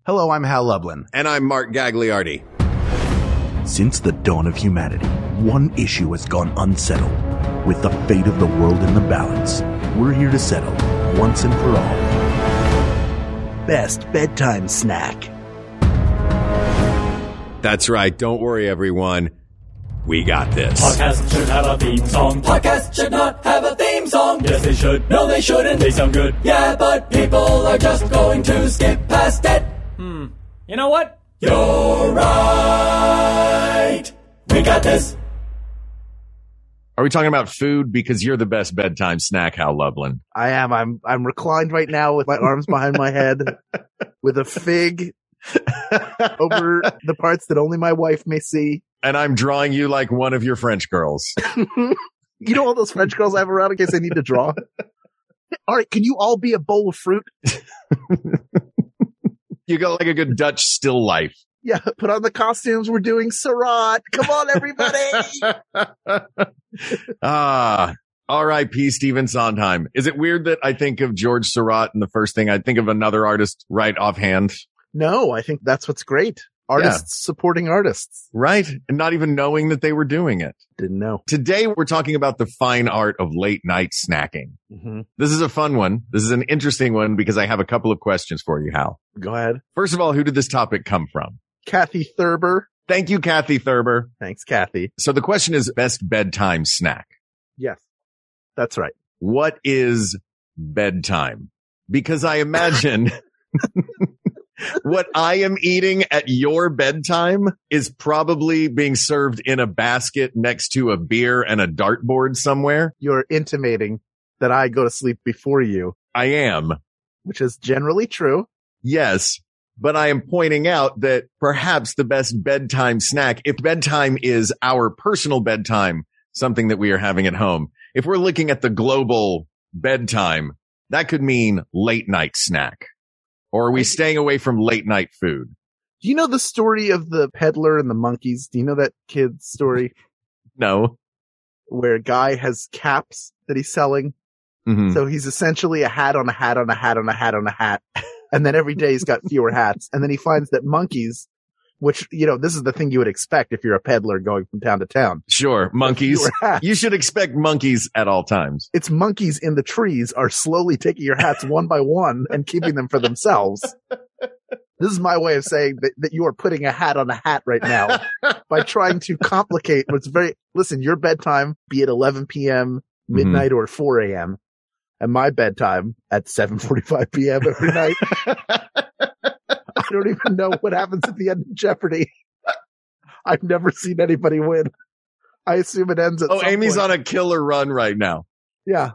Hello, I'm Hal Lublin. And I'm Mark Gagliardi. Since the dawn of humanity, one issue has gone unsettled. With the fate of the world in the balance, we're here to settle, once and for all. Best bedtime snack. That's right. Don't worry, everyone. We got this. Podcasts should have a theme song. Podcasts should not have a theme song. Yes, they should. No, they shouldn't. They sound good. Yeah, but people are just going to skip past it. You know what? You're right. We got this. Are we talking about food? Because you're the best bedtime snack, Hal Lublin. I am. I'm reclined right now with my arms behind my head with a fig over the parts that only my wife may see. And I'm drawing you like one of your French girls. You know all those French girls I have around in case I need to draw? All right, can you all be a bowl of fruit? You got like a good Dutch still life. Yeah, put on the costumes. We're doing Seurat. Come on, everybody. R.I.P. Stephen Sondheim. Is it weird that I think of George Seurat and the first thing I think of another artist right offhand? No, I think that's what's great. Artists supporting artists. Right? And not even knowing that they were doing it. Didn't know. Today, we're talking about the fine art of late night snacking. Mm-hmm. This is a fun one. This is an interesting one because I have a couple of questions for you, Hal. Go ahead. First of all, who did this topic come from? Kathy Thurber. Thank you, Kathy Thurber. Thanks, Kathy. So the question is best bedtime snack. Yes, that's right. What is bedtime? Because I imagine what I am eating at your bedtime is probably being served in a basket next to a beer and a dartboard somewhere. You're intimating that I go to sleep before you. I am. Which is generally true. Yes. But I am pointing out that perhaps the best bedtime snack, if bedtime is our personal bedtime, something that we are having at home, if we're looking at the global bedtime, that could mean late night snack. Or are we staying away from late night food? Do you know the story of the peddler and the monkeys? Do you know that kid's story? No. Where a guy has caps that he's selling. Mm-hmm. So he's essentially a hat on a hat on a hat on a hat on a hat. And then every day he's got fewer hats. And then he finds that monkeys, which, you know, this is the thing you would expect if you're a peddler going from town to town. Sure. Monkeys. You should expect monkeys at all times. It's monkeys in the trees are slowly taking your hats one by one and keeping them for themselves. This is my way of saying that you are putting a hat on a hat right now by trying to complicate what's listen, your bedtime, be it 11 p.m., midnight, or 4 a.m., and my bedtime at 7:45 p.m. every night. I don't even know what happens at the end of Jeopardy. I've never seen anybody win. I assume it ends at some Amy's point. on a killer run right now. Yeah.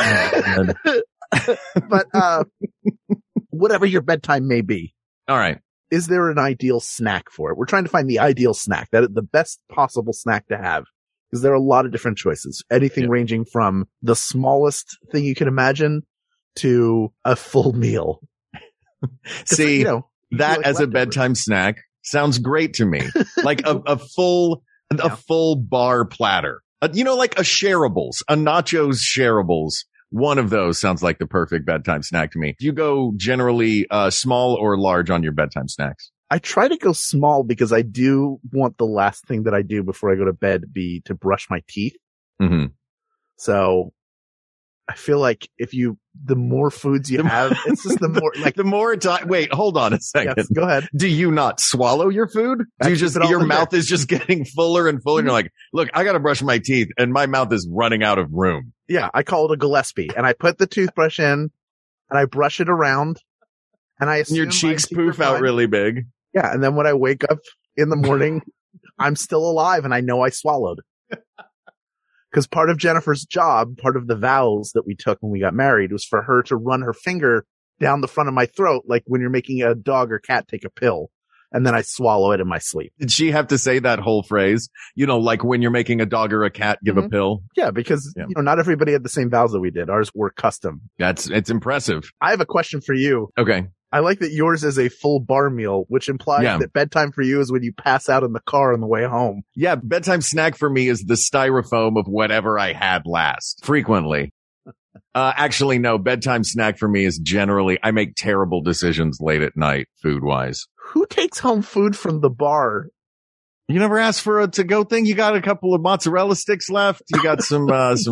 But whatever your bedtime may be. All right. Is there an ideal snack for it? We're trying to find the ideal snack, the best possible snack to have. Because there are a lot of different choices. Anything ranging from the smallest thing you can imagine to a full meal. See, you know, that like as a bedtime snack sounds great to me. Like a full bar platter. Like a shareables, a nachos shareables. One of those sounds like the perfect bedtime snack to me. Do you go generally small or large on your bedtime snacks? I try to go small because I do want the last thing that I do before I go to bed be to brush my teeth. Mm-hmm. So I feel like the more foods you have, it's just the more like the more time. Wait, hold on a second. Yes, go ahead. Do you not swallow your food? Do you just, your mouth is just getting fuller and fuller and you're like, look, I got to brush my teeth and my mouth is running out of room. Yeah. I call it a Gillespie and I put the toothbrush in and I brush it around and I assume your cheeks poof out really big. Yeah. And then when I wake up in the morning, I'm still alive and I know I swallowed. Because part of Jennifer's job, part of the vows that we took when we got married was for her to run her finger down the front of my throat, like when you're making a dog or cat take a pill. And then I swallow it in my sleep. Did she have to say that whole phrase? Like when you're making a dog or a cat give a pill? Yeah, because, not everybody had the same vows that we did. Ours were custom. It's impressive. I have a question for you. Okay. I like that yours is a full bar meal, which implies that bedtime for you is when you pass out in the car on the way home. Yeah, bedtime snack for me is the styrofoam of whatever I had last, frequently. Actually, no. Bedtime snack for me is generally, I make terrible decisions late at night, food wise. Who takes home food from the bar? You never asked for a to-go thing? You got a couple of mozzarella sticks left? You got some.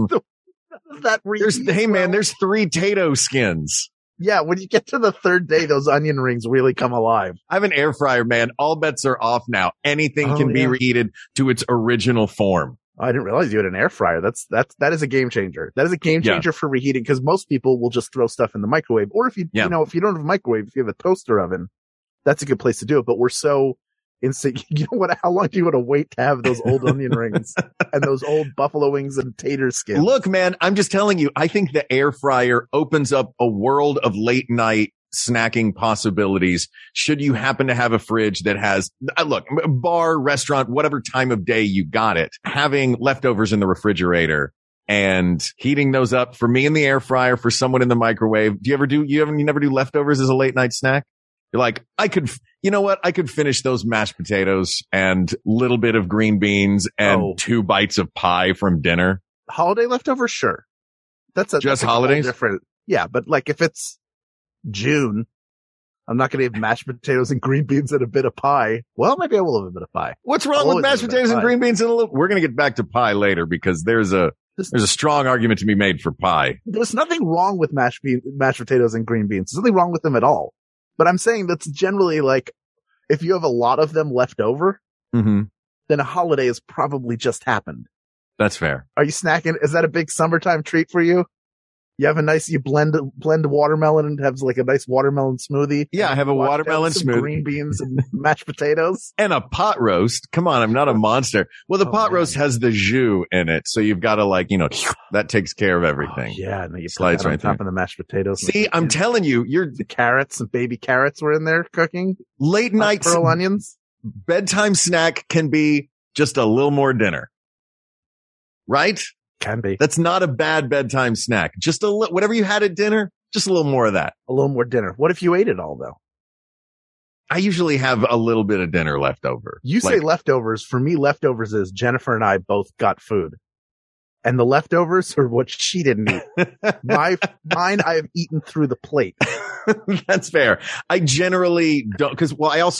There's 3 Tato skins. Yeah, when you get to the third day, those onion rings really come alive. I have an air fryer, man. All bets are off now. Anything can be reheated to its original form. I didn't realize you had an air fryer. That is a game changer. That is a game changer for reheating, because most people will just throw stuff in the microwave. Or if you don't have a microwave, if you have a toaster oven, that's a good place to do it. But we're so instant. You know what? How long do you want to wait to have those old onion rings and those old buffalo wings and tater skins? Look, man, I'm just telling you, I think the air fryer opens up a world of late night snacking possibilities. Should you happen to have a fridge that has, bar, restaurant, whatever time of day you got it, having leftovers in the refrigerator and heating those up for me in the air fryer, for someone in the microwave. You never do leftovers as a late night snack? You're like, I could finish those mashed potatoes and little bit of green beans and 2 bites of pie from dinner. Holiday leftovers? Sure. That's holidays? Different. Yeah. But like if it's June, I'm not going to have mashed potatoes and green beans and a bit of pie. Well, maybe I will have a bit of pie. What's wrong with mashed potatoes and green beans? We're going to get back to pie later, because there's a strong argument to be made for pie. There's nothing wrong with mashed potatoes and green beans. There's nothing wrong with them at all. But I'm saying that's generally like, if you have a lot of them left over, then a holiday has probably just happened. That's fair. Are you snacking? Is that a big summertime treat for you? You blend watermelon and have like a nice watermelon smoothie. Yeah, I have a watermelon smoothie. Green beans and mashed potatoes. And a pot roast. Come on, I'm not a monster. Well, the pot roast has the jus in it, so you've got to that takes care of everything. And then you slides put that right on top there. of the mashed potatoes. See, I'm telling you, the carrots and baby carrots were in there cooking. Late night pearl onions. Bedtime snack can be just a little more dinner. Right? Can be. That's not a bad bedtime snack. Just whatever you had at dinner, just a little more of that. A little more dinner. What if you ate it all, though? I usually have a little bit of dinner left over. You say leftovers. For me, leftovers is Jennifer and I both got food. And the leftovers are what she didn't eat. Mine, I have eaten through the plate. That's fair. I generally don't, because,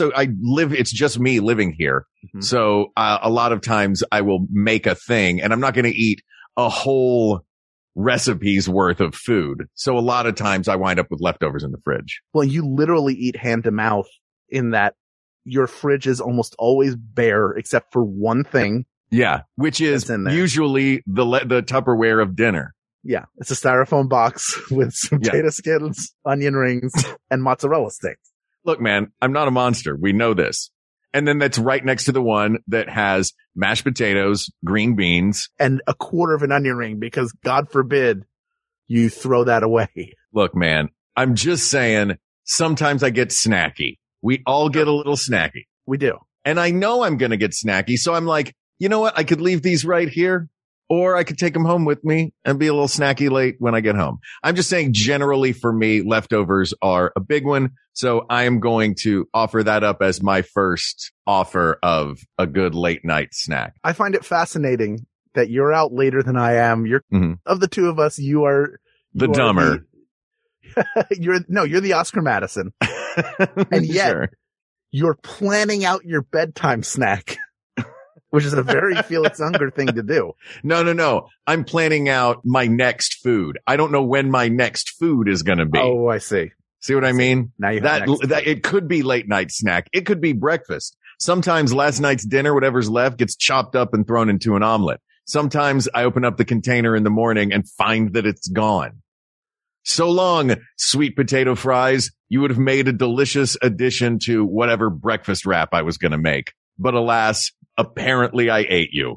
it's just me living here. Mm-hmm. So a lot of times I will make a thing, and I'm not going to eat a whole recipe's worth of food. So a lot of times I wind up with leftovers in the fridge. Well, you literally eat hand to mouth, in that your fridge is almost always bare except for one thing. Yeah, which is usually the Tupperware of dinner. Yeah, it's a styrofoam box with some potato skins, onion rings, and mozzarella sticks. Look, man, I'm not a monster. We know this. And then that's right next to the one that has mashed potatoes, green beans, and a quarter of an onion ring, because God forbid you throw that away. Look, man, I'm just saying, sometimes I get snacky. We all get a little snacky. We do. And I know I'm going to get snacky. So I'm like, you know what? I could leave these right here, or I could take them home with me and be a little snacky late when I get home. I'm just saying, generally for me, leftovers are a big one. So I am going to offer that up as my first offer of a good late night snack. I find it fascinating that you're out later than I am. You're of the two of us, you are the dumber. You're the Oscar Madison. And yet you're planning out your bedtime snack, which is a very Felix Unger thing to do. No. I'm planning out my next food. I don't know when my next food is going to be. Oh, I see. See what I mean? Now you have that it could be late night snack. It could be breakfast. Sometimes last night's dinner, whatever's left, gets chopped up and thrown into an omelet. Sometimes I open up the container in the morning and find that it's gone. So long, sweet potato fries. You would have made a delicious addition to whatever breakfast wrap I was going to make. But alas, apparently I ate you.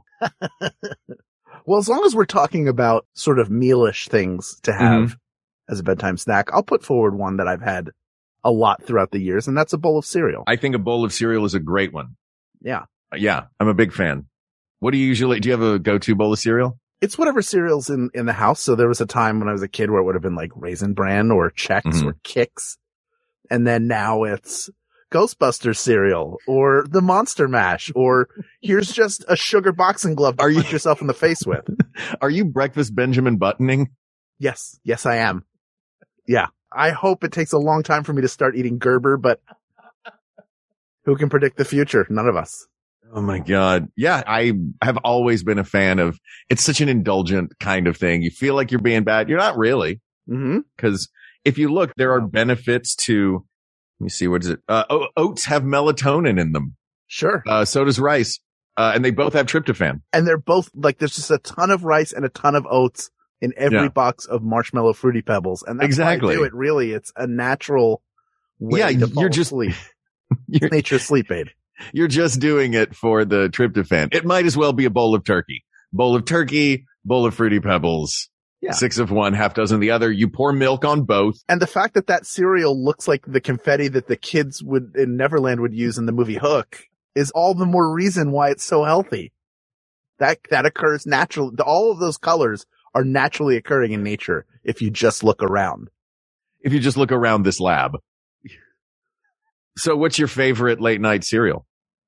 Well, as long as we're talking about sort of mealish things to have as a bedtime snack, I'll put forward one that I've had a lot throughout the years, and that's a bowl of cereal. I think a bowl of cereal is a great one. Yeah. Yeah, I'm a big fan. Do you have a go-to bowl of cereal? It's whatever cereal's in the house. So there was a time when I was a kid where it would have been like Raisin Bran or Chex or Kix. And then now it's Ghostbusters cereal or the Monster Mash, or here's just a sugar boxing glove to punch yourself in the face with. Are you breakfast Benjamin Buttoning? Yes, I am. Yeah. I hope it takes a long time for me to start eating Gerber, but who can predict the future? None of us. Oh my God. Yeah. I have always been a fan of, it's such an indulgent kind of thing. You feel like you're being bad. You're not really. Mm-hmm. Cause if you look, there are benefits to, let me see, what is it? Oats have melatonin in them. Sure. So does rice. And they both have tryptophan. And they're both like, there's just a ton of rice and a ton of oats in every box of Marshmallow Fruity Pebbles. And that's exactly why I do it. Really, it's a natural way to fall asleep. It's nature's sleep aid. You're just doing it for the tryptophan. It might as well be a bowl of turkey. Bowl of turkey, bowl of Fruity Pebbles. Yeah. 6 of one, half dozen of the other. You pour milk on both. And the fact that cereal looks like the confetti that the kids in Neverland would use in the movie Hook is all the more reason why it's so healthy. That occurs naturally. All of those colors are naturally occurring in nature if you just look around. If you just look around this lab. So what's your favorite late night cereal?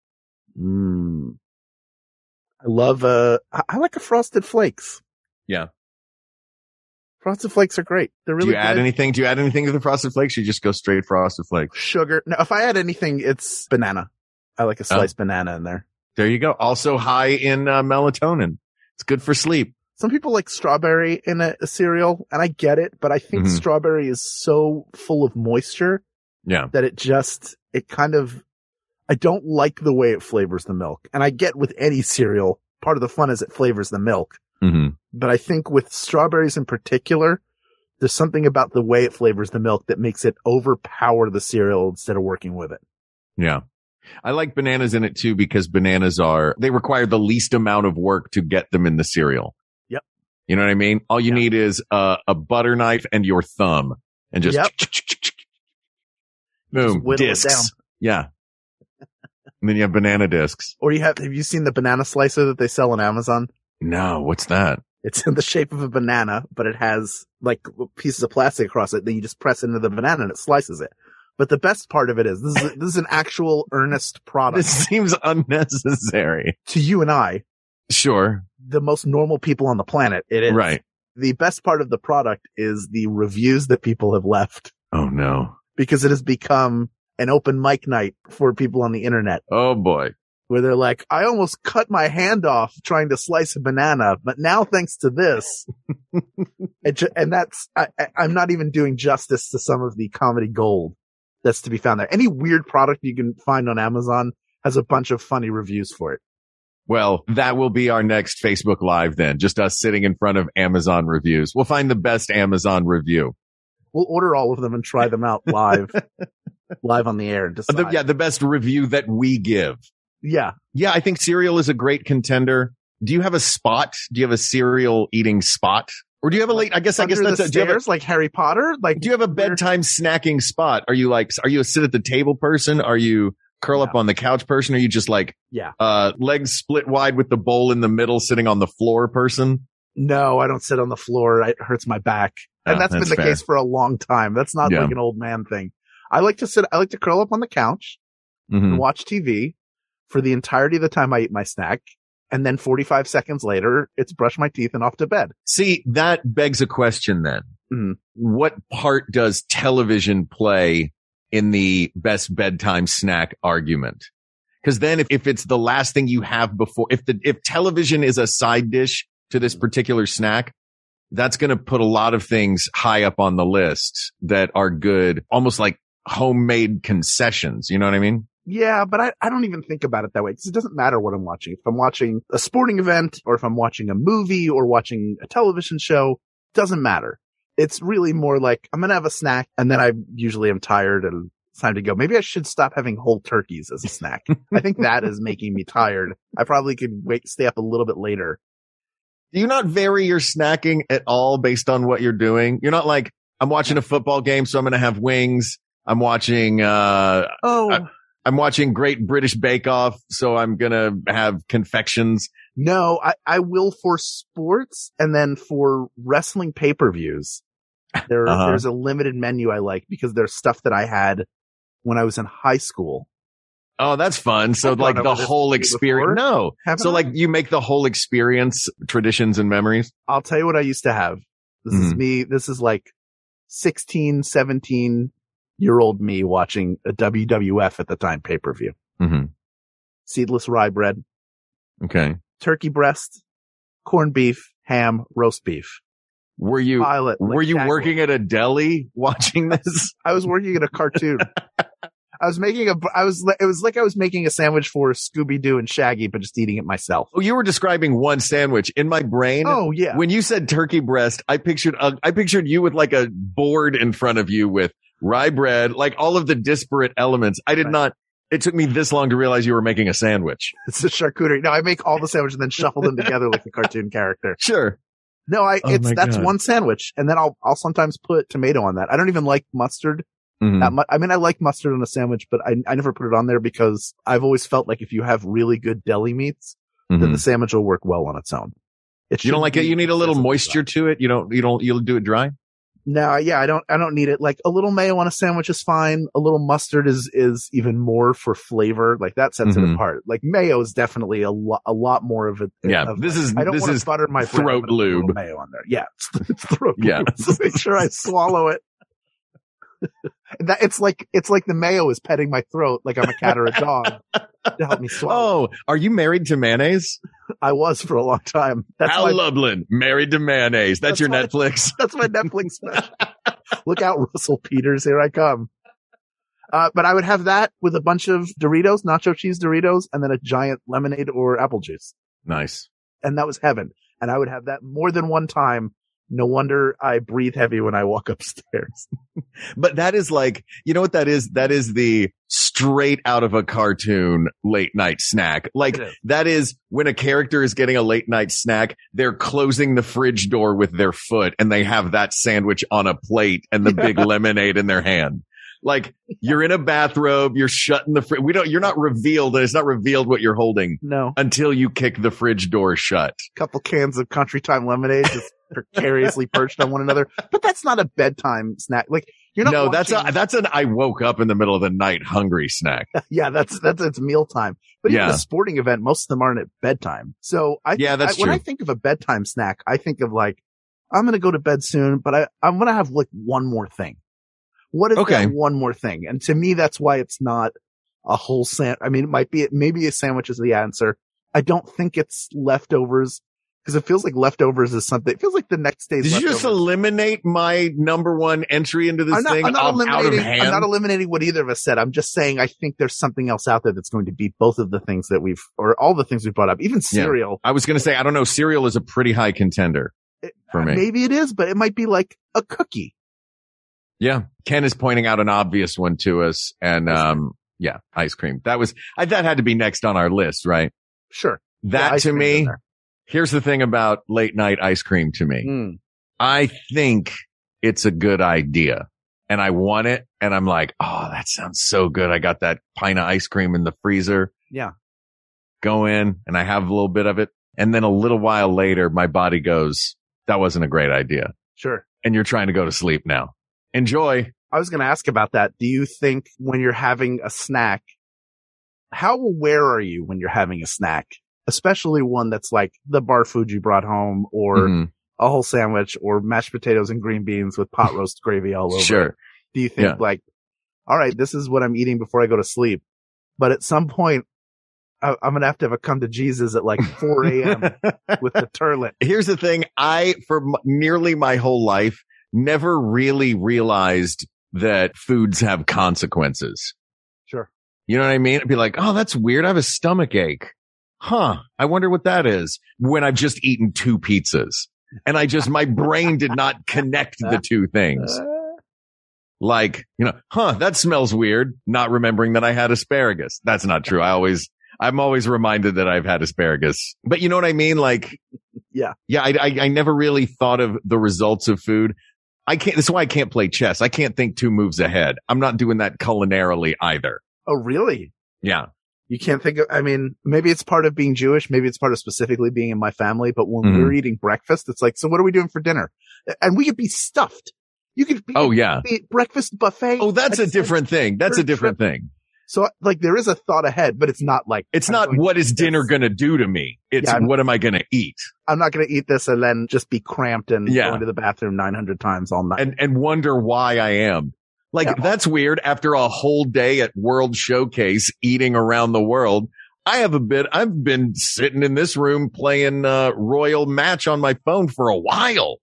I love, I like a Frosted Flakes. Yeah. Frosted Flakes are great. They're really good. Do you add anything to the Frosted Flakes? You just go straight Frosted Flakes. Sugar. No, if I add anything, it's banana. I like a sliced banana in there. There you go. Also high in melatonin. It's good for sleep. Some people like strawberry in a cereal, and I get it, but I think strawberry is so full of moisture that I don't like the way it flavors the milk. And I get with any cereal, part of the fun is it flavors the milk. Mm-hmm. But I think with strawberries in particular, there's something about the way it flavors the milk that makes it overpower the cereal instead of working with it. Yeah. I like bananas in it too, because bananas they require the least amount of work to get them in the cereal. Yep. You know what I mean? All you need is a butter knife and your thumb and just boom, discs. Yeah. And then you have banana discs. Or have you seen the banana slicer that they sell on Amazon? No, what's that? It's in the shape of a banana, but it has like pieces of plastic across it. Then you just press into the banana and it slices it. But the best part of it is this is an actual earnest product. This seems unnecessary to you and I. Sure. The most normal people on the planet. It is. Right. The best part of the product is the reviews that people have left. Oh no. Because it has become an open mic night for people on the internet. Oh boy. Where they're like, I almost cut my hand off trying to slice a banana, but now thanks to this. And I'm not even doing justice to some of the comedy gold that's to be found there. Any weird product you can find on Amazon has a bunch of funny reviews for it. Well, that will be our next Facebook Live then. Just us sitting in front of Amazon reviews. We'll find the best Amazon review. We'll order all of them and try them out live on the air. And decide. The best review that we give. Yeah. Yeah, I think cereal is a great contender. Do you have a spot? Do you have a cereal eating spot? Or do you have a late, I guess that's the stairs, like Harry Potter? Like, do you have a bedtime snacking spot? Are you a sit at the table person? Are you curl up on the couch person? Are you just like, legs split wide with the bowl in the middle sitting on the floor person? No, I don't sit on the floor. It hurts my back. And that's been the case for a long time. That's not like an old man thing. I like to curl up on the couch and watch TV for the entirety of the time I eat my snack. And then 45 seconds later, it's brush my teeth and off to bed. See, that begs a question then. Mm-hmm. What part does television play in the best bedtime snack argument? Because then if it's the last thing you have before, if television is a side dish to this particular snack, that's going to put a lot of things high up on the list that are good, almost like homemade concessions. You know what I mean? Yeah, but I don't even think about it that way because it doesn't matter what I'm watching. If I'm watching a sporting event or if I'm watching a movie or watching a television show, it doesn't matter. It's really more like I'm going to have a snack and then I usually am tired and it's time to go. Maybe I should stop having whole turkeys as a snack. I think that is making me tired. I probably could stay up a little bit later. Do you not vary your snacking at all based on what you're doing? You're not like, I'm watching a football game, so I'm going to have wings. I'm watching, I'm watching Great British Bake Off, so I'm going to have confections. No, I will for sports and then for wrestling pay-per-views. There's a limited menu I like because there's stuff that I had when I was in high school. Oh, that's fun. So like the whole experience. No. So like you make the whole experience traditions and memories. I'll tell you what I used to have. This is me. This is like 16, 17-year-old me watching a WWF at the time pay-per-view. Mm-hmm. Seedless rye bread. Okay. Turkey breast, corned beef, ham, roast beef. Were you Pilot, like working at a deli watching this? I was working at a cartoon. It was like I was making a sandwich for Scooby-Doo and Shaggy, but just eating it myself. Oh, you were describing one sandwich in my brain. Oh, yeah. When you said turkey breast, I pictured you with like a board in front of you with rye bread, like all of the disparate elements. I did not. It took me this long to realize you were making a sandwich. It's a charcuterie. No, I make all the sandwiches and then shuffle them together like a cartoon character. Sure. No, that's one sandwich. And then I'll sometimes put tomato on that. I don't even like mustard. Mm-hmm. I mean, I like mustard on a sandwich, but I never put it on there because I've always felt like if you have really good deli meats, then the sandwich will work well on its own. You don't like it? You need a little moisture to it. You'll do it dry? No, yeah, I don't need it. Like a little mayo on a sandwich is fine. A little mustard is even more for flavor. Like that sets it apart. Like mayo is definitely a lot more of it. Yeah. I don't want to butter my throat lube. Mayo on there. Yeah. It's throat yeah. lube. So make sure I swallow it. It's like the mayo is petting my throat like I'm a cat or a dog to help me swallow. Oh, are you married to mayonnaise? I was for a long time. Al Lublin, married to mayonnaise. That's your Netflix. That's my Netflix special. Look out, Russell Peters. Here I come. But I would have that with a bunch of Doritos, nacho cheese Doritos, and then a giant lemonade or apple juice. Nice. And that was heaven. And I would have that more than one time. No wonder I breathe heavy when I walk upstairs. But that is like, you know what that is? That is the straight out of a cartoon late night snack. Like that is when a character is getting a late night snack, they're closing the fridge door with their foot and they have that sandwich on a plate and the big lemonade in their hand. Like you're in a bathrobe, you're shutting the fridge. You're not revealed, and it's not revealed what you're holding. No. Until you kick the fridge door shut. Couple cans of Country Time lemonade just precariously perched on one another. But that's not a bedtime snack. Like you're not. No, that's an I woke up in the middle of the night hungry snack. Yeah, that's it's mealtime. But even a sporting event, most of them aren't at bedtime. So that's true. When I think of a bedtime snack, I think of like, I'm going to go to bed soon, but I'm going to have like one more thing. What is that one more thing? And to me, that's why it's not a whole sandwich. I mean, maybe a sandwich is the answer. I don't think it's leftovers because it feels like leftovers is something. It feels like the next day's leftovers. Did you just eliminate my number one entry into this thing out of hand? I'm not eliminating what either of us said. I'm just saying I think there's something else out there that's going to beat both of the things that or all the things we've brought up, even cereal. Yeah. I was going to say, I don't know. Cereal is a pretty high contender for me. Maybe it is, but it might be like a cookie. Yeah. Ken is pointing out an obvious one to us. And, ice cream. That had to be next on our list, right? Sure. That to me, here's the thing about late night ice cream to me. I think it's a good idea and I want it. And I'm like, oh, that sounds so good. I got that pint of ice cream in the freezer. Yeah. Go in and I have a little bit of it. And then a little while later, my body goes, that wasn't a great idea. Sure. And you're trying to go to sleep now. Enjoy. I was going to ask about that. Do you think when you're having a snack, how aware are you when you're having a snack, especially one that's like the bar food you brought home or a whole sandwich or mashed potatoes and green beans with pot roast gravy all over? Sure. Do you think like, all right, this is what I'm eating before I go to sleep. But at some point, I'm going to have a come to Jesus at like 4 a.m. with the turlet. Here's the thing. For nearly my whole life, never really realized that foods have consequences. Sure. You know what I mean? It'd be like, oh, that's weird. I have a stomach ache. Huh. I wonder what that is when I've just eaten 2 pizzas and my brain did not connect the two things. Like, that smells weird. Not remembering that I had asparagus. That's not true. I'm always reminded that I've had asparagus, but you know what I mean? Like, yeah. I never really thought of the results of food. That's why I can't play chess. I can't think 2 moves ahead. I'm not doing that culinarily either. Oh, really? Yeah. You can't think of, maybe it's part of being Jewish. Maybe it's part of specifically being in my family. But when we're eating breakfast, it's like, so what are we doing for dinner? And we could be stuffed. You could be, be breakfast buffet. Oh, that's a different thing. That's a different thing. So like there is a thought ahead, but it's not like, It's not what is dinner going to do to me. It's what am I going to eat? I'm not going to eat this and then just be cramped and Yeah. go into the bathroom 900 times all night. And wonder why I am. Like, Yeah. that's weird. After a whole day at World Showcase eating around the world, I've been sitting in this room playing Royal Match on my phone for a while.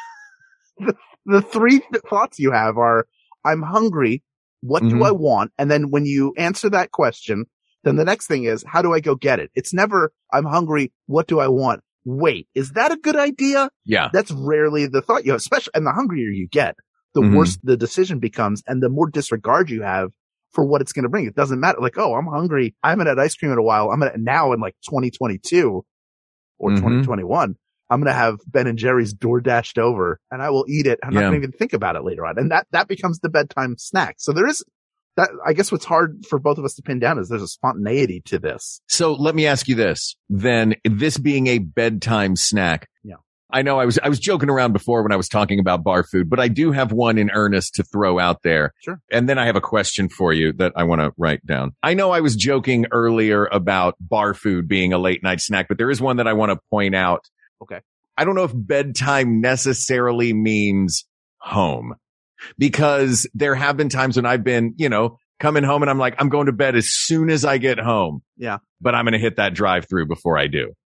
The three thoughts you have are, I'm hungry. What do I want? And then when you answer that question, then the next thing is, how do I go get it? It's never, I'm hungry. What do I want? Wait, is that a good idea? Yeah. That's rarely the thought you have, especially, and the hungrier you get, the worse the decision becomes and the more disregard you have for what it's going to bring. It doesn't matter. Like, oh, I'm hungry. I haven't had ice cream in a while. Now in like 2022 or 2021, I'm going to have Ben and Jerry's door dashed over and I will eat it. I'm not going to even think about it later on. And that becomes the bedtime snack. So there is that. I guess what's hard for both of us to pin down is there's a spontaneity to this. So let me ask you this, then, this being a bedtime snack. Yeah. I know I was joking around before when I was talking about bar food, but I do have one in earnest to throw out there. Sure. And then I have a question for you that I want to write down. I know I was joking earlier about bar food being a late night snack, but there is one that I want to point out. Okay. I don't know if bedtime necessarily means home, because there have been times when I've been, coming home and I'm like, I'm going to bed as soon as I get home. Yeah. But I'm going to hit that drive-through before I do.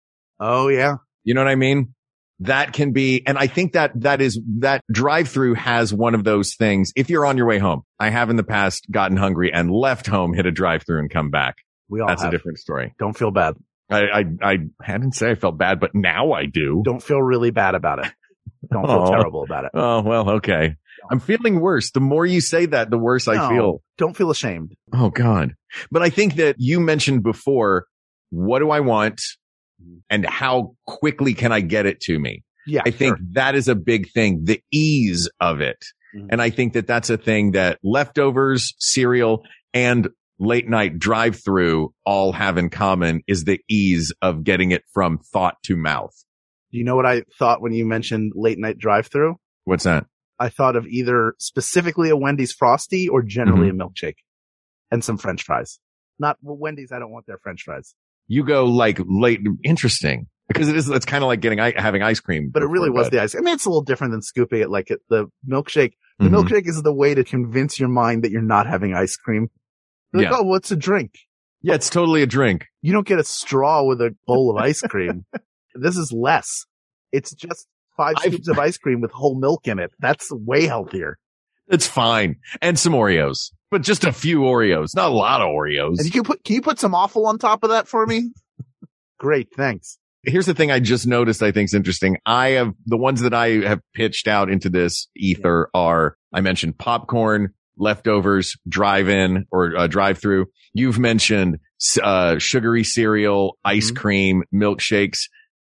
Oh yeah. You know what I mean? That can be, and I think that drive-through has one of those things. If you're on your way home, I have in the past gotten hungry and left home, hit a drive-through and come back. That's a different story. Don't feel bad. I didn't say I felt bad, but now I do. Don't feel really bad about it. Don't feel terrible about it. Oh, well, okay. I'm feeling worse. The more you say that, the worse I feel. Don't feel ashamed. Oh God. But I think that you mentioned before, what do I want and how quickly can I get it to me? Yeah. I think that is a big thing, the ease of it. And I think that that's a thing that leftovers, cereal, and late night drive-through all have in common, is the ease of getting it from thought to mouth. Do you know what I thought when you mentioned late night drive-through? What's that? I thought of either specifically a Wendy's Frosty or generally a milkshake and some French fries. Not Wendy's. I don't want their French fries. You go like late. Interesting. Because it's kind of like having ice cream. But it really was the ice. I mean, it's a little different than scooping it like the milkshake. The milkshake is the way to convince your mind that you're not having ice cream. You're like, oh, what's a drink? Yeah, it's totally a drink. You don't get a straw with a bowl of ice cream. This is less. It's just 5 scoops of ice cream with whole milk in it. That's way healthier. It's fine. And some Oreos, but just a few Oreos, not a lot of Oreos. And can you put some awful on top of that for me? Great. Thanks. Here's the thing I just noticed I think is interesting. The ones that I have pitched out into this ether are, I mentioned popcorn, leftovers, drive-in or drive-through. You've mentioned sugary cereal, ice cream, milkshakes.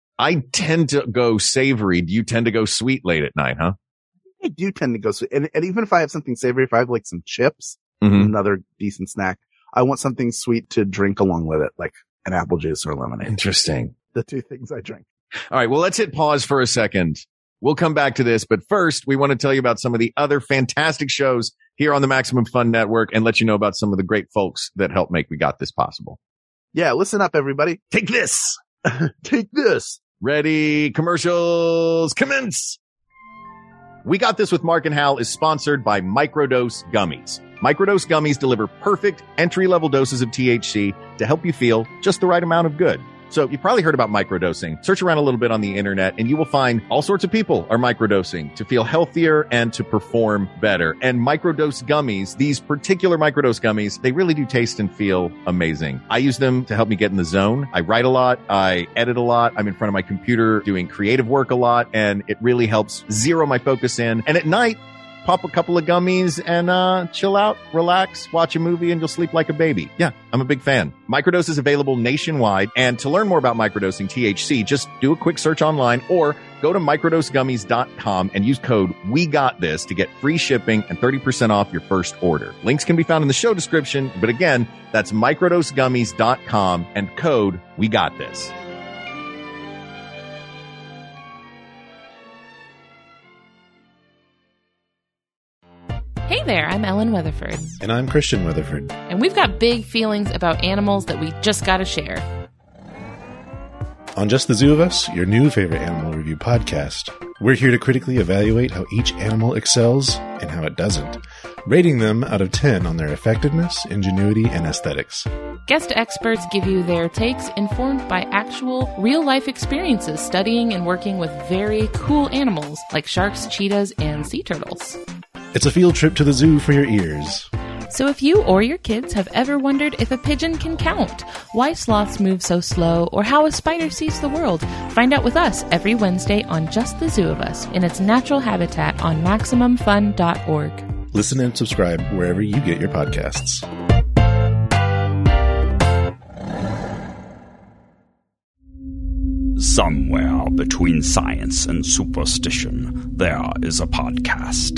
I tend to go savory. Do you tend to go sweet late at night, huh? I do tend to go sweet. And even if I have something savory, if I have like some chips, another decent snack, I want something sweet to drink along with it, like an apple juice or lemonade. Interesting. The two things I drink. All right. Well, let's hit pause for a second. We'll come back to this, but first we want to tell you about some of the other fantastic shows here on the Maximum Fun Network and let you know about some of the great folks that help make We Got This possible. Yeah. Listen up, everybody. Take this. Take this. Ready? Commercials commence. We Got This with Mark and Hal is sponsored by Microdose Gummies. Microdose Gummies deliver perfect entry-level doses of THC to help you feel just the right amount of good. So you've probably heard about microdosing. Search around a little bit on the internet and you will find all sorts of people are microdosing to feel healthier and to perform better. And microdose gummies, these particular microdose gummies, they really do taste and feel amazing. I use them to help me get in the zone. I write a lot. I edit a lot. I'm in front of my computer doing creative work a lot, and it really helps zero my focus in. And at night, pop a couple of gummies and chill out, relax, watch a movie, and you'll sleep like a baby. Yeah, I'm a big fan. Microdose is available nationwide, and to learn more about microdosing THC, just do a quick search online or go to microdosegummies.com and use code WeGotThis to get free shipping and 30% off your first order. Links can be found in the show description, but again, that's microdosegummies.com and code WeGotThis. Hey Hey there, I'm Ellen Weatherford. And I'm Christian Weatherford. And we've got big feelings about animals that we just gotta share. On Just the Zoo of Us, your new favorite animal review podcast, we're here to critically evaluate how each animal excels and how it doesn't, rating them out of 10 on their effectiveness, ingenuity, and aesthetics. Guest experts give you their takes informed by actual, real-life experiences studying and working with very cool animals like sharks, cheetahs, and sea turtles. It's a field trip to the zoo for your ears. So if you or your kids have ever wondered if a pigeon can count, why sloths move so slow, or how a spider sees the world, find out with us every Wednesday on Just the Zoo of Us in its natural habitat on MaximumFun.org. Listen and subscribe wherever you get your podcasts. Somewhere between science and superstition, there is a podcast.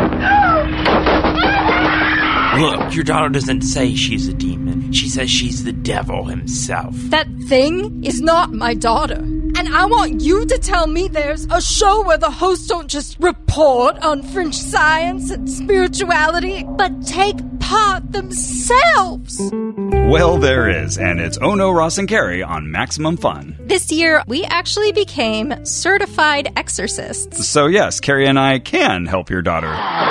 Look, your daughter doesn't say she's a demon. She says she's the devil himself. That thing is not my daughter. And I want you to tell me there's a show where the hosts don't just report on fringe science and spirituality, but take part themselves. Well, there is, and it's Oh No, Ross and Carrie on Maximum Fun. This year, we actually became certified exorcists. So yes, Carrie and I can help your daughter.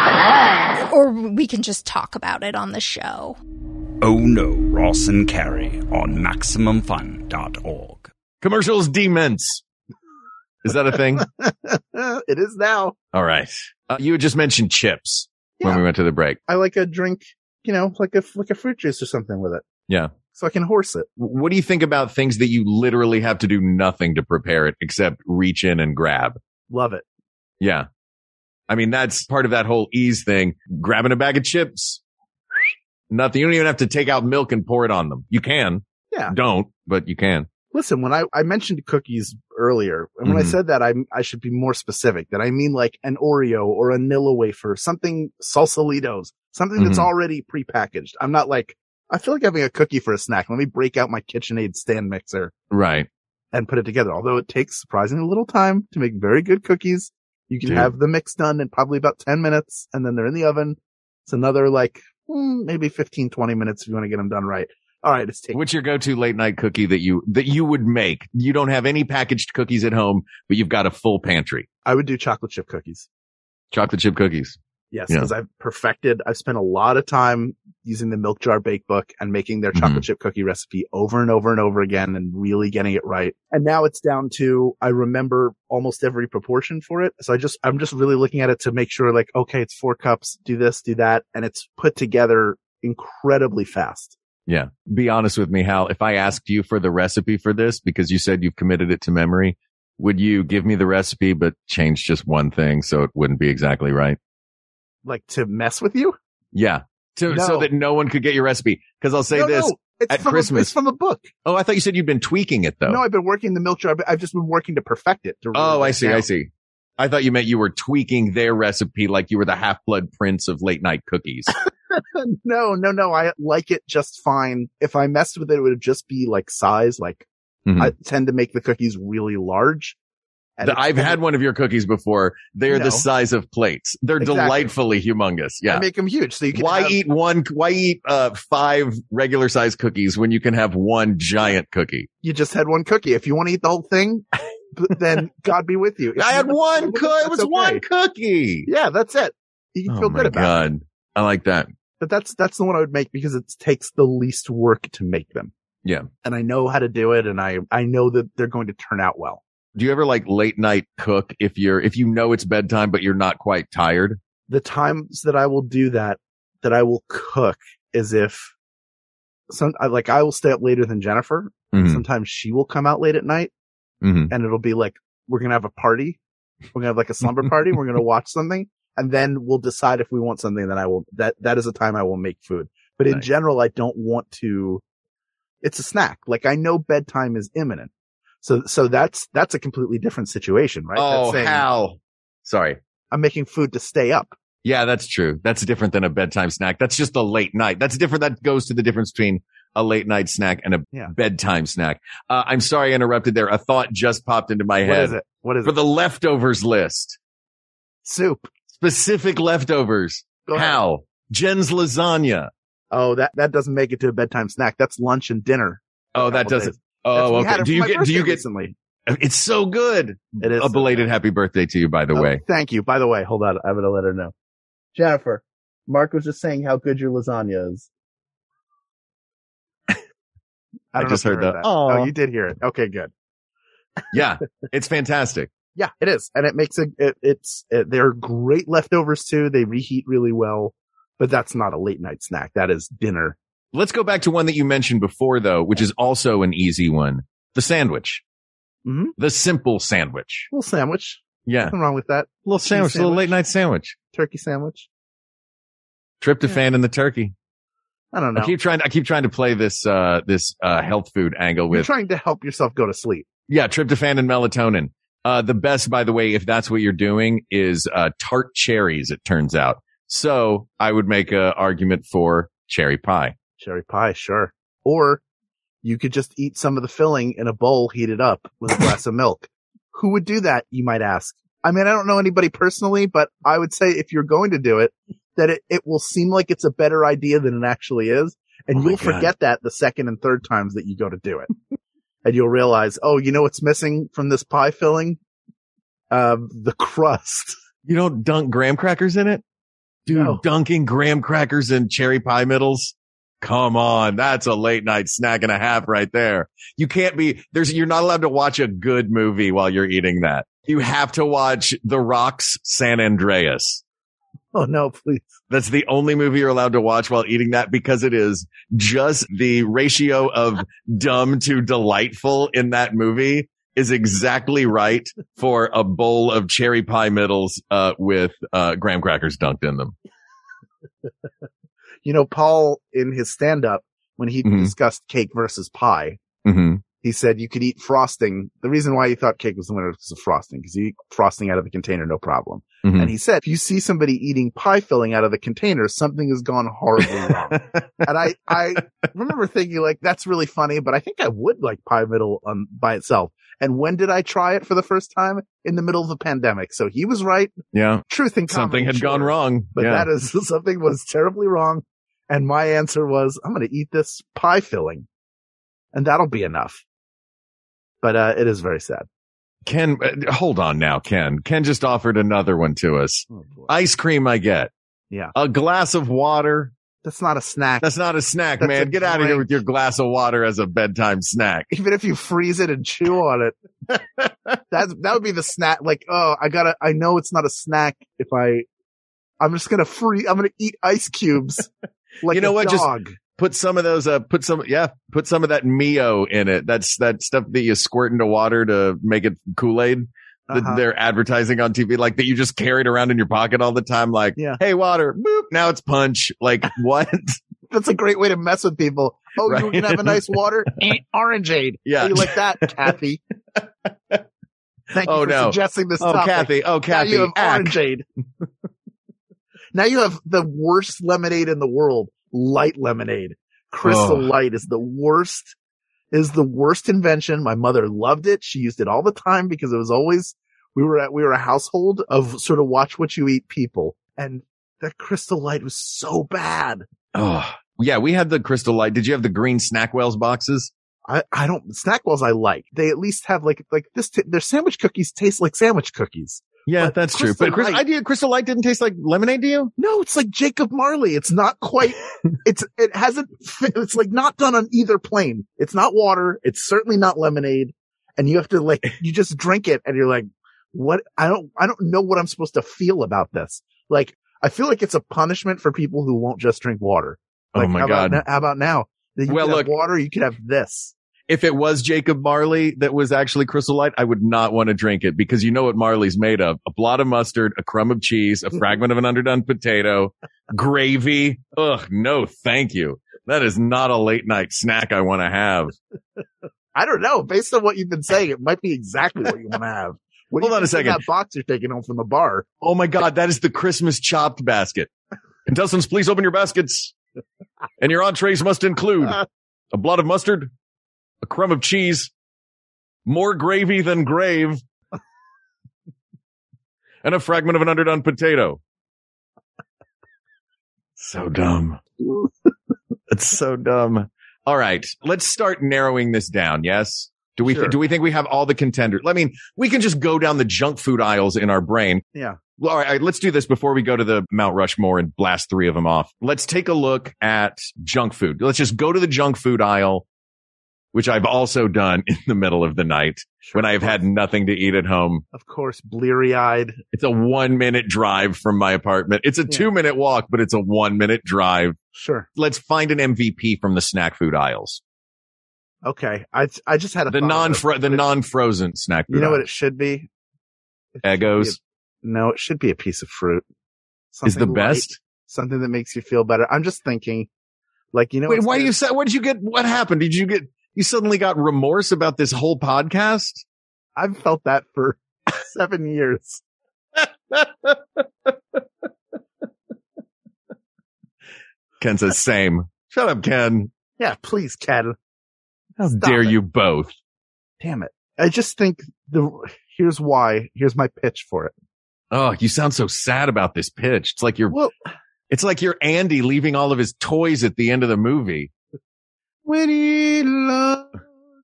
Or we can just talk about it on the show. Oh No, Ross and Carrie on MaximumFun.org. Commercials demons. Is that a thing? It is now. All right. You had just mentioned chips when we went to the break. I like a drink, like a fruit juice or something with it. Yeah. So I can horse it. What do you think about things that you literally have to do nothing to prepare it except reach in and grab? Love it. Yeah. I mean, that's part of that whole ease thing. Grabbing a bag of chips. Nothing. You don't even have to take out milk and pour it on them. You can. Yeah. Don't, but you can. Listen, when I mentioned cookies earlier, and when I said that, I should be more specific. That I mean like an Oreo or a Nilla wafer, something Salsalitos, something that's already prepackaged. I'm not like, I feel like having a cookie for a snack. Let me break out my KitchenAid stand mixer. Right. And put it together. Although it takes surprisingly little time to make very good cookies. You can have the mix done in probably about 10 minutes, and then they're in the oven. It's another maybe 15, 20 minutes if you want to get them done right. All right, what's your go-to late night cookie that you would make? You don't have any packaged cookies at home, but you've got a full pantry. I would do chocolate chip cookies. Chocolate chip cookies. Yes, because I've spent a lot of time using the Milk Jar Bake Book and making their chocolate chip cookie recipe over and over and over again and really getting it right. And now it's down to, I remember almost every proportion for it. So I'm just really looking at it to make sure okay, it's 4 cups, do this, do that. And it's put together incredibly fast. Yeah. Be honest with me, Hal. If I asked you for the recipe for this, because you said you've committed it to memory, would you give me the recipe, but change just one thing so it wouldn't be exactly right? Like to mess with you? Yeah. So that no one could get your recipe. Cause I'll say at Christmas. It's from a book. Oh, I thought you said you'd been tweaking it though. No, I've been working the Milk Jar. I've just been working to perfect it. I see. I thought you meant you were tweaking their recipe like you were the Half-Blood Prince of late night cookies. No. I like it just fine. If I messed with it, it would just be size. I tend to make the cookies really large. I've had one of your cookies before. They're the size of plates. They're delightfully humongous. Yeah. I make them huge. So you can why eat 5 regular size cookies when you can have one giant cookie? You just had one cookie. If you want to eat the whole thing, then God be with you. I had one cookie. It was one cookie. Yeah, that's it. You can feel good about it. I like that. But that's the one I would make because it takes the least work to make them. Yeah. And I know how to do it, and I know that they're going to turn out well. Do you ever late night cook if you know it's bedtime but you're not quite tired? The times that I will do that I will cook is if I will stay up later than Jennifer. Sometimes she will come out late at night, and it'll be we're gonna have a party. We're gonna have a slumber party. We're gonna watch something. And then we'll decide if we want something, then that is a time I will make food. But in general, I don't want to, it's a snack. I know bedtime is imminent. So that's a completely different situation, right? Oh, Hal. Sorry. I'm making food to stay up. Yeah, that's true. That's different than a bedtime snack. That's just a late night. That's different. That goes to the difference between a late night snack and a bedtime snack. I'm sorry I interrupted there. A thought just popped into my head. What is it? For the leftovers list. Soup. Specific leftovers. Go ahead. Hal, Jen's lasagna. Oh, that doesn't make it to a bedtime snack. That's lunch and dinner. Oh, that doesn't. Oh, okay. Do you get recently? It's so good. It is a belated happy birthday to you, by the way. Thank you. By the way, hold on. I'm going to let her know. Jennifer, Mark was just saying how good your lasagna is. I just heard that. Oh, you did hear it. Okay, good. Yeah, it's fantastic. Yeah, it is. And it makes they're great leftovers too. They reheat really well, but that's not a late night snack. That is dinner. Let's go back to one that you mentioned before though, which is also an easy one. The sandwich. Mm-hmm. The simple sandwich. Little sandwich. Yeah. Nothing wrong with that. Little sandwich, little late night sandwich. Turkey sandwich. Tryptophan in the turkey. I don't know. I keep trying to play this health food angle with. You're trying to help yourself go to sleep. Yeah. Tryptophan and melatonin. The best, by the way, if that's what you're doing, is tart cherries, it turns out. So I would make an argument for cherry pie. Cherry pie, sure. Or you could just eat some of the filling in a bowl heated up with a glass of milk. Who would do that, you might ask? I mean, I don't know anybody personally, but I would say if you're going to do it, that it will seem like it's a better idea than it actually is. And you'll forget that the second and third times that you go to do it. And you'll realize, oh, you know what's missing from this pie filling? The crust. You don't dunk graham crackers in it? Dude, no. Dunking graham crackers in cherry pie middles? Come on. That's a late night snack and a half right there. You can't you're not allowed to watch a good movie while you're eating that. You have to watch The Rock's San Andreas. Oh no, please. That's the only movie you're allowed to watch while eating that because it is just the ratio of dumb to delightful in that movie is exactly right for a bowl of cherry pie middles, with, graham crackers dunked in them. You know, Paul in his stand up, when he discussed cake versus pie, he said you could eat frosting. The reason why he thought cake was the winner was because of frosting, because you eat frosting out of the container, no problem. And he said, if you see somebody eating pie filling out of the container, something has gone horribly wrong. And I remember thinking like, that's really funny, but I think I would like pie middle by itself. And when did I try it for the first time? In the middle of the pandemic. So he was right. Yeah. Truth in comedy. Something had gone wrong. But that is, something was terribly wrong. And my answer was, I'm going to eat this pie filling. And that'll be enough. But it is very sad. Ken, hold on now, Ken. Ken just offered another one to us. Oh, ice cream I get. Yeah. A glass of water. That's not a snack. That's not a snack, man. Get out of here with your glass of water as a bedtime snack. Even if you freeze it and chew on it. that would be the snack. Like, oh, I know it's not a snack if I'm just going to I'm going to eat ice cubes like a dog. Just put some of those, put some of that Mio in it. That's that stuff that you squirt into water to make it Kool-Aid. That they're advertising on TV, like that you just carried around in your pocket all the time. Like, hey, water, boop. Now it's punch. Like, what? That's a great way to mess with people. Oh, right? You can have a nice water? Eat Orangeade. Yeah. How you like that, Kathy? Thank you for suggesting this topic. Kathy. Now you have Orangeade. Now you have the worst lemonade in the world. Light lemonade. Crystal Light is the worst invention. My mother loved it. She used it all the time because it was always, we were a household of sort of watch what you eat people. And that Crystal Light was so bad. Oh, yeah. We had the Crystal Light. Did you have the green Snackwells boxes? I don't, Snackwells I like. They at least have like this, their sandwich cookies taste like sandwich cookies. Yeah, that's true. But Crystal Light didn't taste like lemonade to you? No, it's like Jacob Marley. It's not quite, it's like not done on either plane. It's not water. It's certainly not lemonade. And you have to you just drink it and you're like, what? I don't know what I'm supposed to feel about this. Like, I feel like it's a punishment for people who won't just drink water. Like, oh my God. How about now? You could have water, you could have this. If it was Jacob Marley that was actually Crystal Light, I would not want to drink it because you know what Marley's made of. A blot of mustard, a crumb of cheese, a fragment of an underdone potato, gravy. Ugh, no, thank you. That is not a late night snack I want to have. I don't know. Based on what you've been saying, it might be exactly what you want to have. Hold on a second. That box you're taking home from the bar. Oh my God, that is the Christmas chopped basket. Contestants, please open your baskets. And your entrees must include a blot of mustard, a crumb of cheese, more gravy than grave, and a fragment of an underdone potato. So dumb. It's so dumb. All right. Let's start narrowing this down. Yes. Do we think we have all the contenders? I mean, we can just go down the junk food aisles in our brain. Yeah. Well, all right. Let's do this before we go to the Mount Rushmore and blast 3 of them off. Let's take a look at junk food. Let's just go to the junk food aisle, which I've also done in the middle of the night when I have had nothing to eat at home. Of course, bleary-eyed. It's a 1-minute drive from my apartment. It's a 2-minute walk, but it's a 1-minute drive. Sure. Let's find an MVP from the snack food aisles. Okay. I just had the non-frozen snack food. You know aisle. what it should be? Eggos. No, it should be a piece of fruit. Is the best? Something that makes you feel better. I'm just thinking, like, you know. Wait, why do you say? What did you get? What happened? Did you get? You suddenly got remorse about this whole podcast? I've felt that for 7 years. Ken says same. Shut up, Ken. Yeah, please, Ken. How dare you both? Damn it. I just think here's why. Here's my pitch for it. Oh, you sound so sad about this pitch. It's like it's like you're Andy leaving all of his toys at the end of the movie. When he loved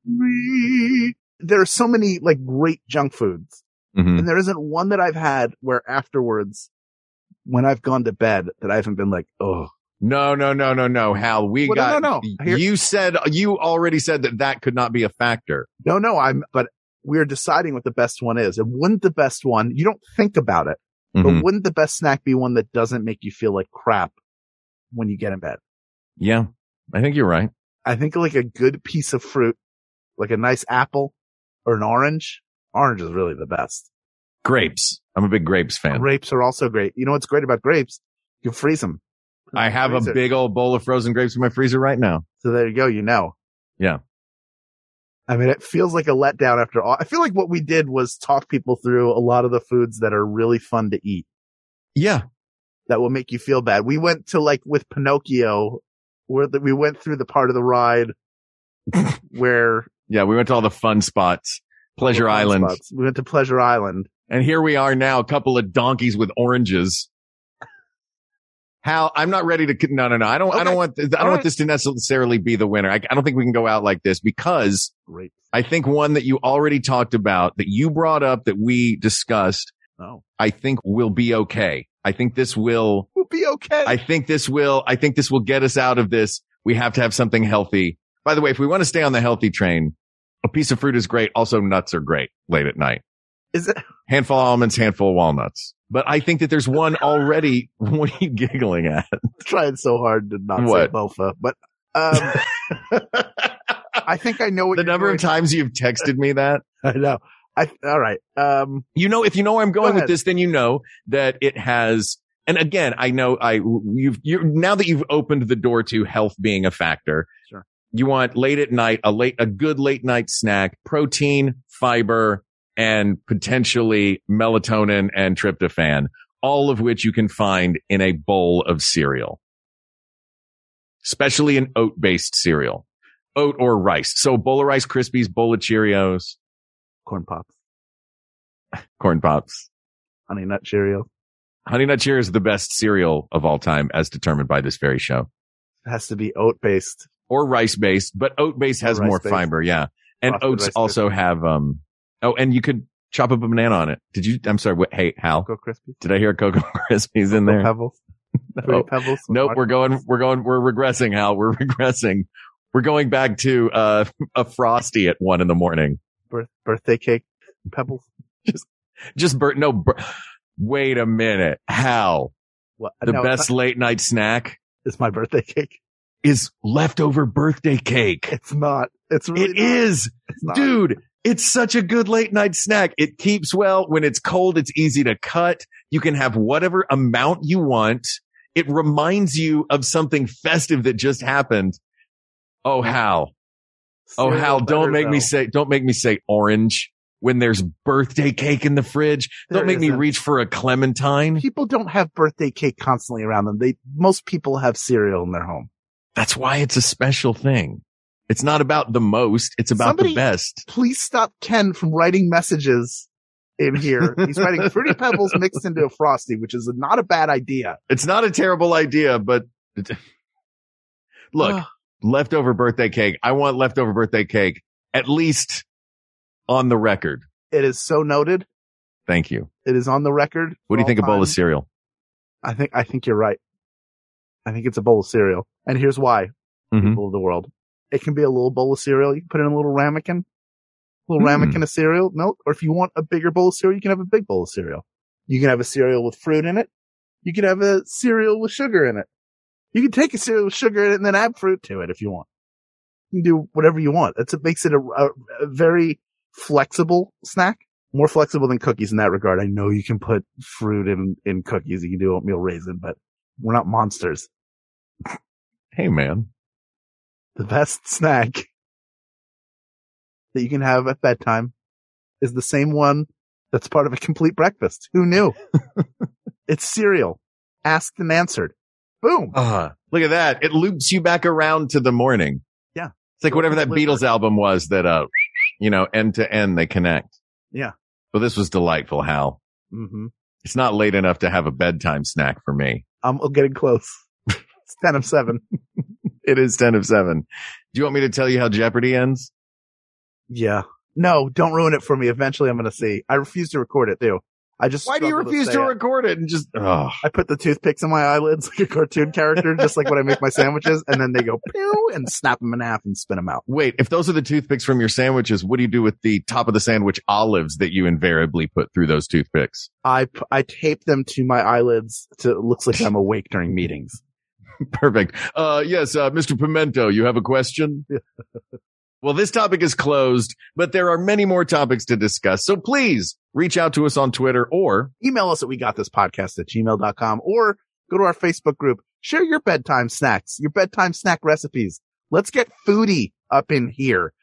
me. There are so many like great junk foods. Mm-hmm. And there isn't one that I've had where afterwards, when I've gone to bed, that I haven't been like, oh. No, Hal. You already said that could not be a factor. No, but we're deciding what the best one is. And wouldn't the best one, you don't think about it, Mm-hmm. but wouldn't the best snack be one that doesn't make you feel like crap when you get in bed? Yeah, I think you're right. I think like a good piece of fruit, like a nice apple or an orange. Orange is really the best. Grapes. I'm a big grapes fan. Grapes are also great. You know what's great about grapes? You can freeze them. I have a big old bowl of frozen grapes in my freezer right now. So there you go. You know. Yeah. I mean, it feels like a letdown after all. I feel like what we did was talk people through a lot of the foods that are really fun to eat. Yeah. That will make you feel bad. We went to like with Pinocchio, where we went through the part of the ride where. Yeah, we went to all the fun spots. Pleasure Island. We went to Pleasure Island. And here we are now, a couple of donkeys with oranges. Hal, I'm not ready to. No. I don't want this to necessarily be the winner. I don't think we can go out like this because I think one that you already talked about, that you brought up, that we discussed. Oh, I think will be okay. I think this will be okay. I think this will get us out of this. We have to have something healthy. By the way, if we want to stay on the healthy train, a piece of fruit is great. Also, nuts are great late at night. Is it? Handful of almonds, handful of walnuts. But I think that there's one already. What are you giggling at? I'm trying so hard to not say bofa, but I think I know what the number of times you've texted me that. I know. All right. You know, if you know where I'm going with this, then you know that it has. And again, I know now that you've opened the door to health being a factor. Sure. You want late at night, a good late night snack, protein, fiber, and potentially melatonin and tryptophan, all of which you can find in a bowl of cereal, especially an oat-based cereal, oat or rice. So bowl of Rice Krispies, bowl of Cheerios, Corn Pops, Honey Nut Cheerios. Honey Nut Cheerios is the best cereal of all time, as determined by this very show. It has to be oat-based or rice-based, but oat-based has more fiber. Yeah, and oats also have Oh, and you could chop up a banana on it. Did you? I'm sorry. Hey, Hal. Cocoa Krispies. Did I hear Cocoa Krispies in there? Pebbles. No. Pebbles. Nope. We're regressing, Hal. We're regressing. We're going back to a Frosty at 1 a.m. Birthday cake. Pebbles. Wait a minute, Hal. What? The best late night snack is my birthday cake. Is leftover birthday cake. It's not. It's really. It is, dude. It's such a good late night snack. It keeps well. When it's cold, it's easy to cut. You can have whatever amount you want. It reminds you of something festive that just happened. Oh, Hal. Oh, Hal, don't make me say orange when there's birthday cake in the fridge. Don't make me reach for a clementine. People don't have birthday cake constantly around them. Most people have cereal in their home. That's why it's a special thing. It's not about the most. It's about the best. Please stop Ken from writing messages in here. He's writing Fruity Pebbles mixed into a Frosty, which is not a bad idea. It's not a terrible idea, but look, leftover birthday cake. I want leftover birthday cake, at least on the record. It is so noted. Thank you. It is on the record. What do you think a bowl of cereal? I think you're right. I think it's a bowl of cereal. And here's why, people of the world. It can be a little bowl of cereal. You can put in a little ramekin. Ramekin of cereal, milk. Or if you want a bigger bowl of cereal, you can have a big bowl of cereal. You can have a cereal with fruit in it. You can have a cereal with sugar in it. You can take a cereal with sugar in it and then add fruit to it if you want. You can do whatever you want. It makes it a very flexible snack. More flexible than cookies in that regard. I know you can put fruit in cookies. You can do oatmeal raisin, but we're not monsters. Hey, man. The best snack that you can have at bedtime is the same one that's part of a complete breakfast. Who knew? It's cereal. Asked and answered. Boom. Look at that. It loops you back around to the morning. Yeah. It's like whatever that Beatles album was that, end to end they connect. Yeah. Well, this was delightful, Hal. Mm-hmm. It's not late enough to have a bedtime snack for me. I'm getting close. It's 10 of 7. It is 10 of 7. Do you want me to tell you how Jeopardy ends? Yeah. No, don't ruin it for me. Eventually I'm going to see. I refuse to record it too. Why do you refuse to record it? And just, I put the toothpicks in my eyelids like a cartoon character, just like when I make my sandwiches, and then they go pew and snap them in half and spin them out. Wait, if those are the toothpicks from your sandwiches, what do you do with the top of the sandwich olives that you invariably put through those toothpicks? I tape them to my eyelids to it looks like I'm awake during meetings. Perfect. Yes, Mr. Pimento, you have a question? Well, this topic is closed, but there are many more topics to discuss. So please reach out to us on Twitter or email us at wegotThisPodcast@gmail.com or go to our Facebook group. Share your bedtime snacks, your bedtime snack recipes. Let's get foodie up in here.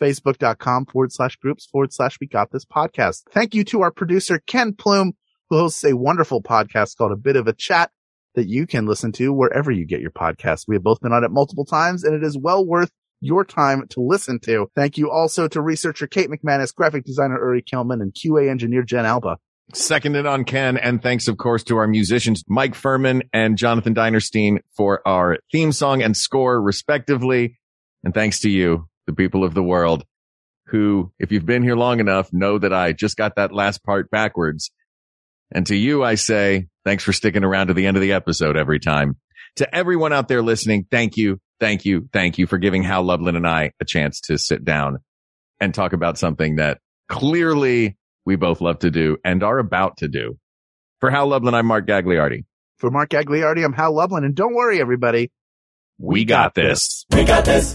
Facebook.com/groups/WeGotThisPodcast. Thank you to our producer, Ken Plume, who hosts a wonderful podcast called A Bit of a Chat that you can listen to wherever you get your podcasts. We have both been on it multiple times and it is well worth your time to listen to. Thank you also to researcher Kate McManus, graphic designer Uri Kelman, and QA engineer Jen Alba. Seconded on Ken, and thanks, of course, to our musicians Mike Furman and Jonathan Dinerstein for our theme song and score, respectively. And thanks to you, the people of the world, who, if you've been here long enough, know that I just got that last part backwards. And to you, I say, thanks for sticking around to the end of the episode every time. To everyone out there listening, thank you. Thank you. Thank you for giving Hal Lublin and I a chance to sit down and talk about something that clearly we both love to do and are about to do. For Hal Lublin, I'm Mark Gagliardi. For Mark Gagliardi, I'm Hal Lublin. And don't worry, everybody. We got this. We got this.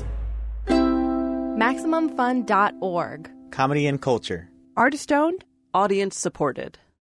MaximumFun.org. Comedy and culture. Artist owned. Audience supported.